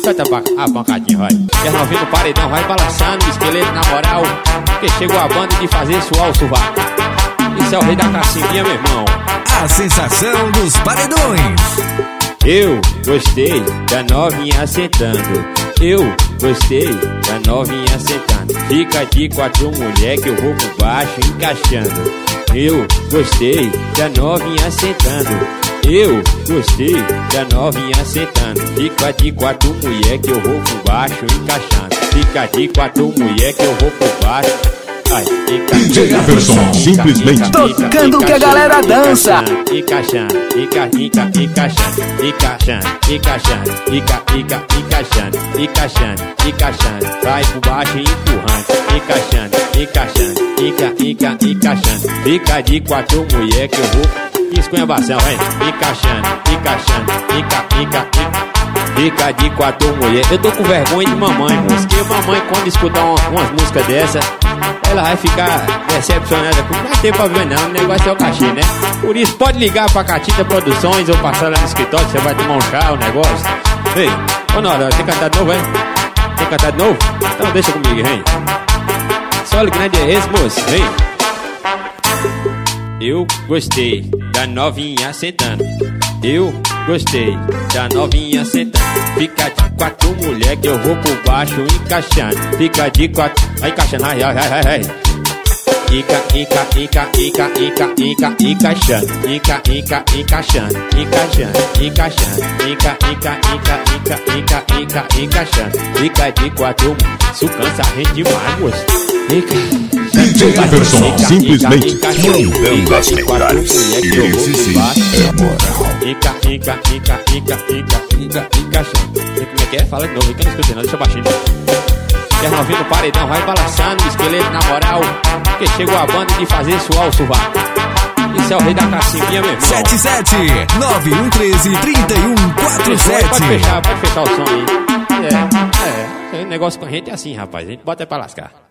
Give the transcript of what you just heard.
Solta a pancadinha, vai. E as novinhas no paredão, vai balançando o esqueleto na moral. Porque chegou a banda de fazer suar o sovaco. Isso é o rei da cacimbinha, meu irmão. A sensação dos paredões. Eu gostei da novinha sentando. Eu gostei da novinha sentando. Fica de 4 mulher que eu vou por baixo encaixando. Eu gostei da novinha sentando. Eu gostei da novinha sentando. Fica de 4 mulher que eu vou por baixo encaixando. Fica de 4 mulher que eu vou por baixo. DJ Jefferson, simplesmente tocando que a galera dança. Encaixando, encaixando, encaixando, encaixando, encaixando. Vai por baixo e empurrando. Encaixando, encaixando. Fica de 4 mulher que eu vou. Esconhabação, hein? Encaixando. Fica de 4 mulher. Eu tô com vergonha de mamãe, moço. Porque mamãe, quando escutar umas músicas dessa, ela vai ficar decepcionada. Não vai ter pra ver não, o negócio é o cachê, né? Por isso, pode ligar pra Catita Produções ou passar lá no escritório, você vai tomar um chá, o negócio. Ei, ô Nora, tem cantado de novo, hein? Tem cantado de novo? Então deixa comigo, hein? Solo grande é esse, moço, hein? Eu gostei da novinha sentando. Eu gostei da novinha sentando. Fica de 4 mulher que eu vou por baixo encaixando. Fica de 4, vai encaixando, ai. Encaixando. Fica de 4, isso cansa a gente demais, moço. DJ Jefferson, simplesmente mandando as melhores. Esse sim é moral. Encaixando. Como é que é? Fala de novo, que eu não escutei não, deixa baixinho. E as novinhas no paredão, vai balançando o esqueleto na moral. Porque chegou a banda de fazer suar o sovaco. Isso é o rei da cacimbinha, meu irmão. 77-9113-3147. Pode fechar o som aí. É, negócio com a gente é assim, rapaz. A gente bota é pra lascar.